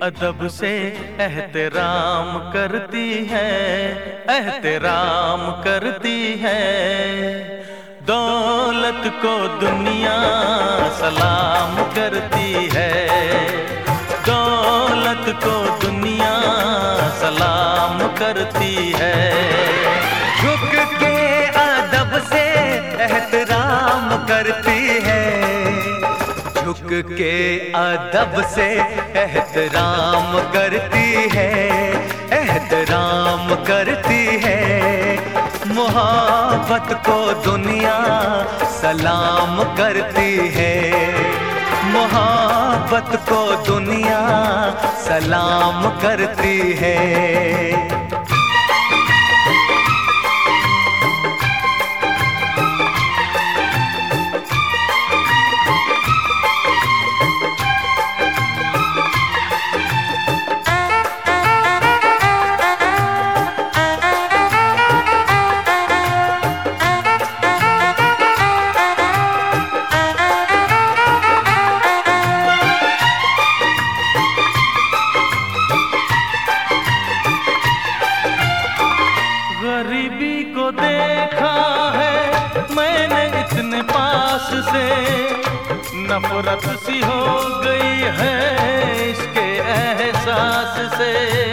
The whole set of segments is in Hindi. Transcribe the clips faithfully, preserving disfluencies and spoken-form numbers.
अदब से एहतराम करती है, एहतराम करती है। दौलत को दुनिया सलाम करती है, दौलत को दुनिया सलाम करती है। झुक के अदब से एहतराम करती है, झुक के अदब से एहतराम करती है, एहतराम करती है। मोहब्बत को दुनिया सलाम करती है, मोहब्बत को दुनिया सलाम करती है। गरीबी को देखा है मैंने इतने पास से, नफरत सी हो गई है इसके एहसास से।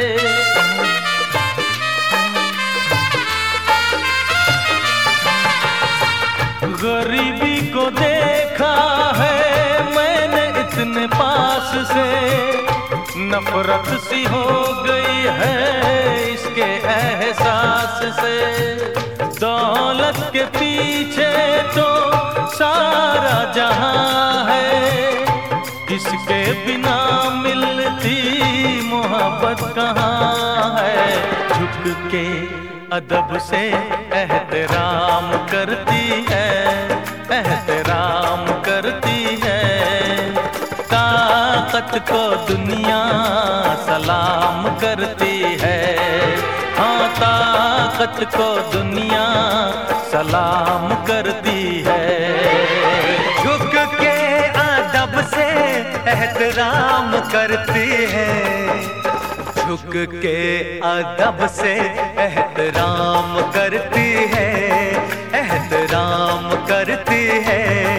गरीबी को देखा है मैंने इतने पास से, नफरत सी हो गई है इसके एहसास से। दौलत के पीछे तो सारा जहां है, इसके बिना मिलती मोहब्बत कहाँ है। झुक के अदब से एहतराम करती है, एहतराम करती है। ताकत को दुनिया सलाम करती है, हाँ ताकत को दुनिया सलाम करती है। झुक के अदब से एहतराम करती है, झुक के अदब से एहतराम करती है, एहतराम करती है।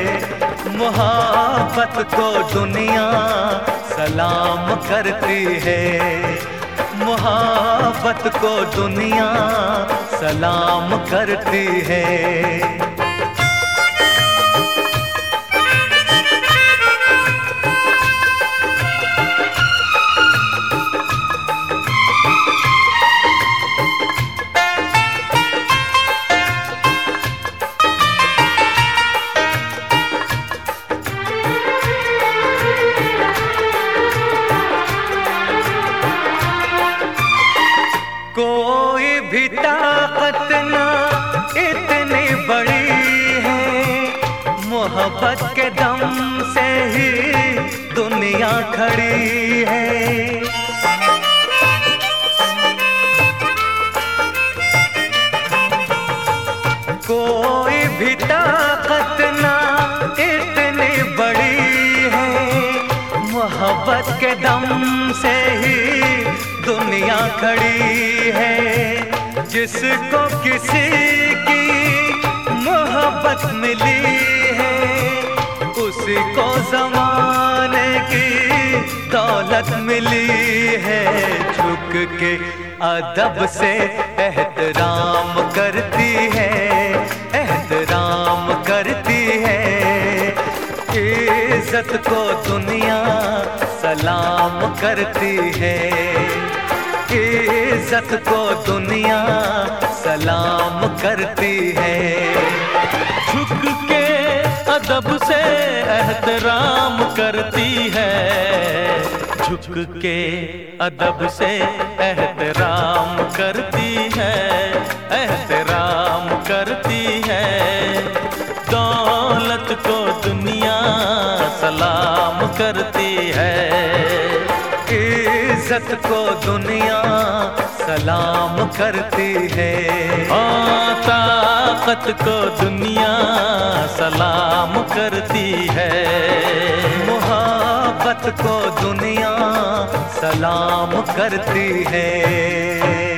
मोहब्बत को दुनिया सलाम करती है, मोहब्बत को दुनिया सलाम करती है। कोई भी ताकत ना इतनी बड़ी है, मोहब्बत के दम से ही दुनिया खड़ी है। कोई भी ताकत ना इतनी बड़ी है, मोहब्बत के दम से ही दुनिया खड़ी है। जिसको किसी की मोहब्बत मिली है, उसी को ज़माने की दौलत मिली है। झुक के अदब से एहतराम करती है, एहतराम करती है। इज्जत को दुनिया सलाम करती है, इज्जत को दुनिया सलाम करती है। झुक के अदब से एहतराम करती है, झुक के अदब से एहतराम करती है, एहतराम करती है। दौलत को दुनिया सलाम करती है, इज्जत को दुनिया सलाम करती है। हाँ ताकत को दुनिया सलाम करती है, मोहब्बत को दुनिया सलाम करती है।